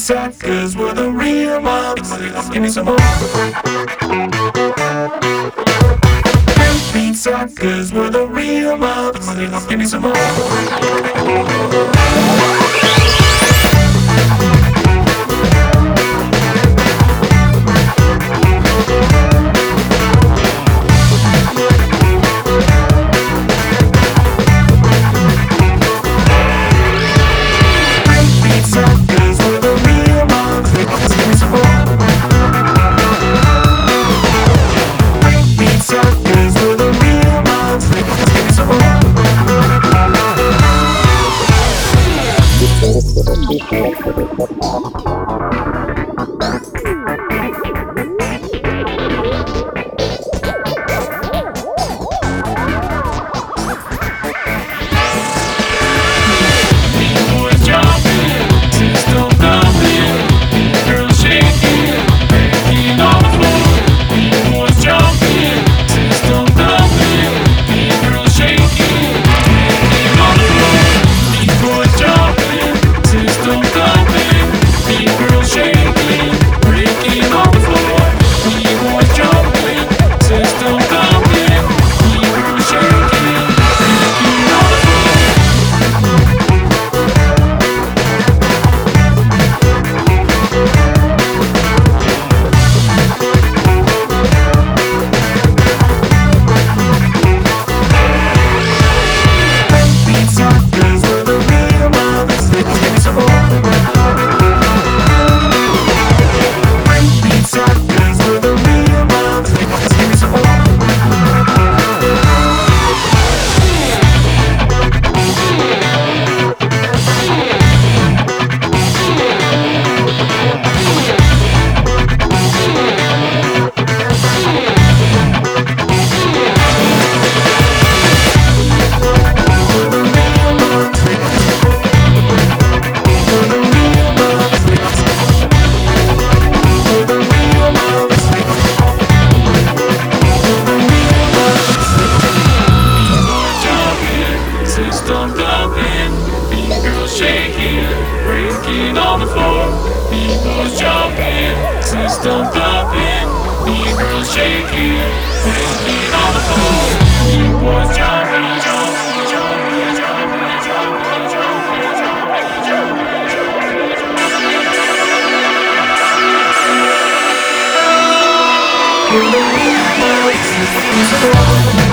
suckers were the real ones. Give me some more. Beat suckers were the real ones. Give me some more. System thumping, beat girls shaking, breaking on the floor. People jumping, system thumping, beat girls shaking, breaking on the floor. People jumping, jumping, jumping, jumping, jumping, jumping, jumping, jumping.